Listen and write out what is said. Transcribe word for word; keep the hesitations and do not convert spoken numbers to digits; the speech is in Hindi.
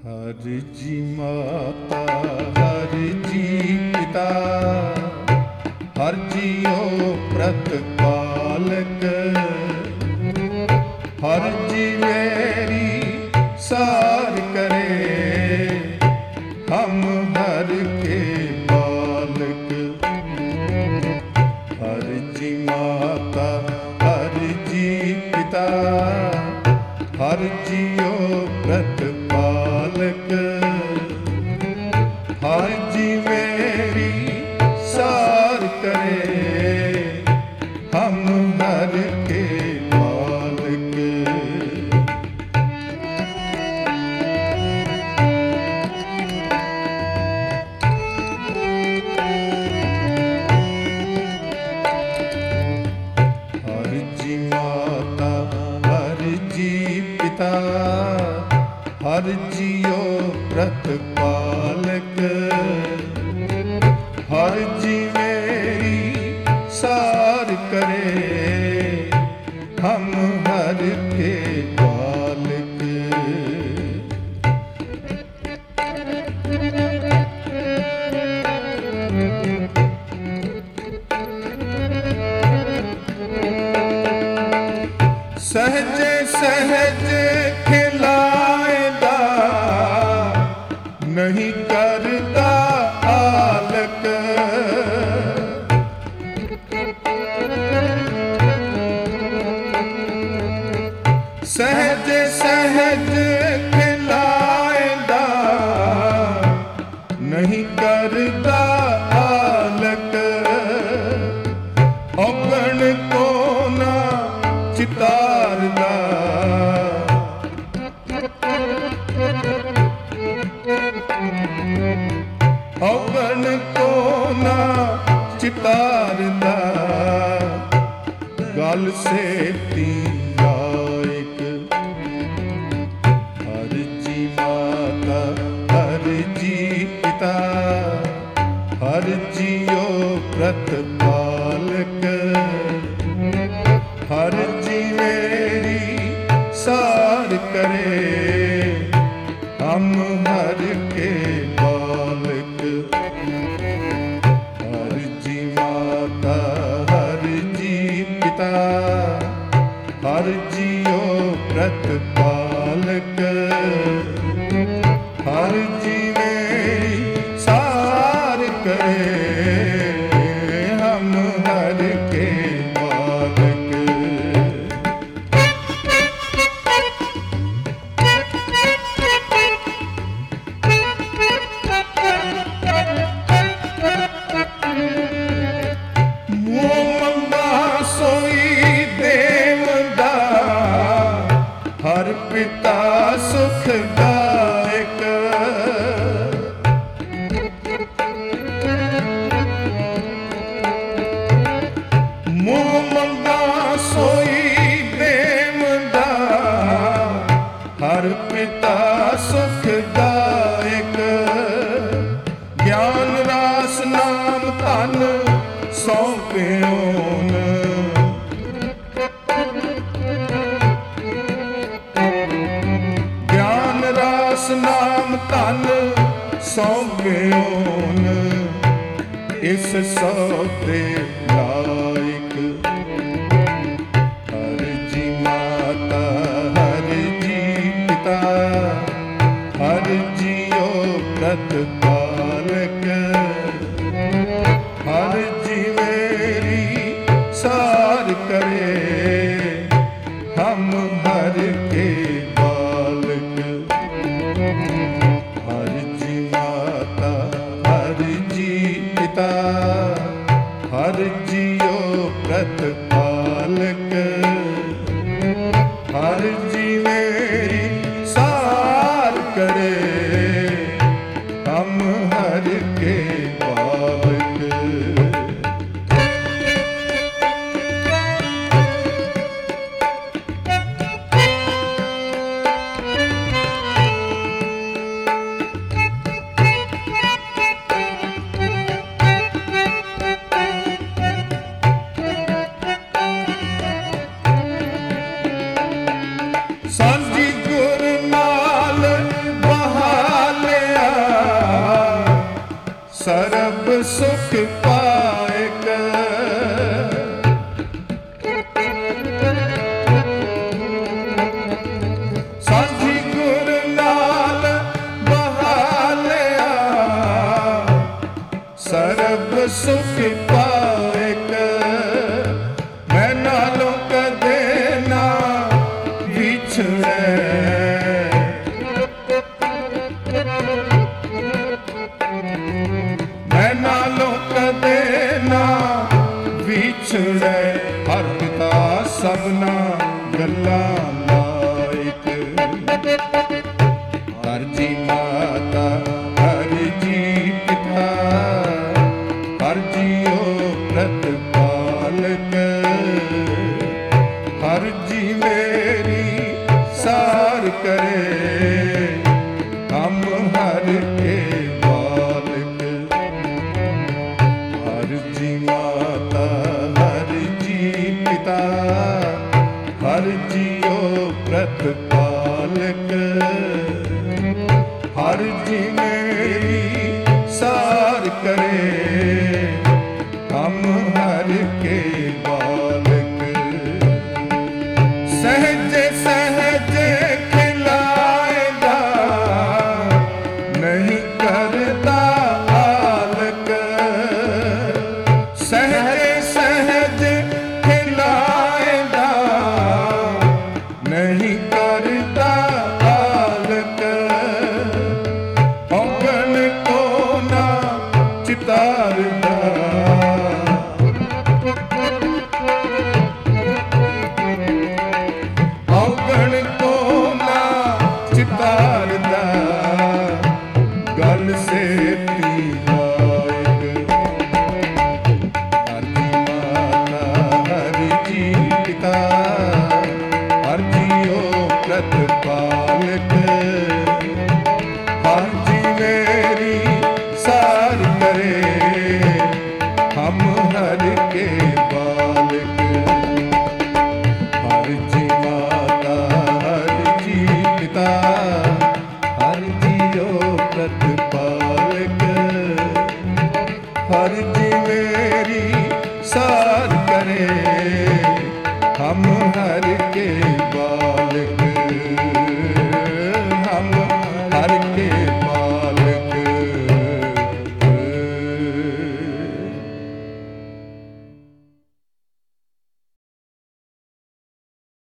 हर जी माता हर जी पिता हर जियो प्रतिपालक हर जी मेरी सार करे हम हर के बालक। हर जी माता हर जी पिता हर जियो प्रतिपालक हर जी मेरी सार करे हम हर के बालक। हर जी माता हर जी पिता हर जियो प्रतिपालक हर जी मेरी सार करे हम हर के बालक। सहज सहज खिलाएगा नहीं करता आलक सहज सहज खिलाएगा नहीं करता आलक औगण को ना चितारदा औगण को ना चितारदा गल से तीराइक। हर जी माता हर जी पिता हर जियो प्रतिपालक हर जी मेरी सार करे हम हर के बालक। हर जी माता हर जी पिता हर जियो प्रतिपालक हर जी मेरी सार करे हम हर के बालक। हर पिता सुखदायक मुँह मंगा सोई देवदा हर पिता सुखदायक ज्ञान रास नाम तन सौंपियोन नाम तन सौंपियोन इस सौदे लायक। हर जी माता हर जी पिता हर जियो प्रतिपालक हर जी मेरी सार करे हम हर के बालक। हर जी माता हर जी पिता हर जियो प्रतिपालक हर जी मेरी सार करे हम हर के बालक। सांझी गुर सुख पाएक। साझी गुर नाल बहालिया सरब सुख पाएक। मैं नालों कदे ना विछड़े मैं नालों कदे ना विछड़े। हर पिता सबना गल्लां लायक। हर जी माता हर जी पिता हर जीओ प्रतिपालक। हर जी मेरी सार करे हम हर के बालक। हर जी माता हर जी पिता हर जीओ प्रतिपालक। हर जी मेरी सार करे हम हर के बालक। सहज सहज खिलाएगा नहीं करता आलक। सहज सहज खिलाएगा नहीं करता आलक। औगण को ना चितारदा औगण को ना चितारदा गल से ती लायक। हर जी माता हर जी पिता हर जीओ प्रतिपालक। हर जी मेरी सार करे हम हर के बालक। हर जी माता हर जी पिता हर जीओ प्रतिपालक। हर जी मेरी सार करे हम हर के बालक।